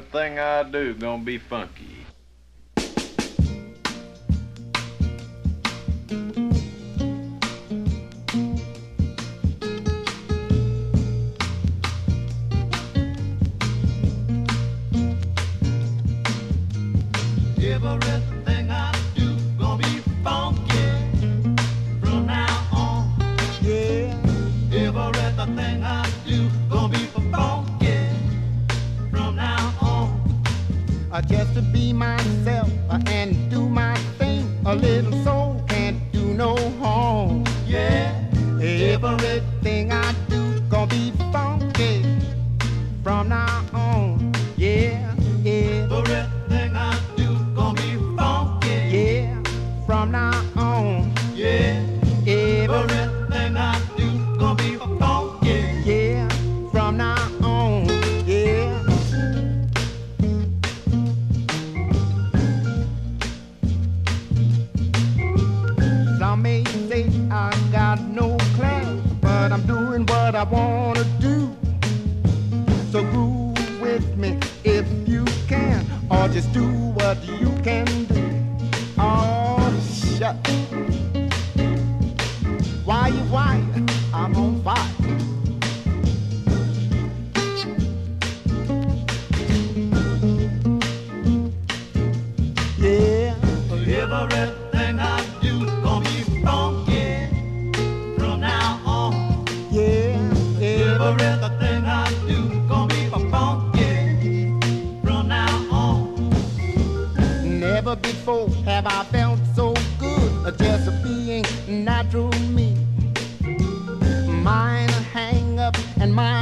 everything I do gonna be funky. Everything I do gonna be funky from now on. Yeah. Everything I do gonna be funky from now on. Just to be myself and do my thing. A little soul can't do no harm. Yeah. Everything I do gonna be funky from now on. Yeah. Everything I do gonna be funky. Yeah. From now on. Yeah. Everything I do gonna be funky. Yeah. From now on. Yeah. Some may say I got no class, but I'm doing what I wanna do. So groove with me if you can, or just do what you can do. Oh, shut. Why? I'm on fire. Yeah. Everything I do gonna be funky from now on. Yeah. Everything I do gonna be funky from now on. Never before have I felt so good, just being natural me. Mine hang up and mine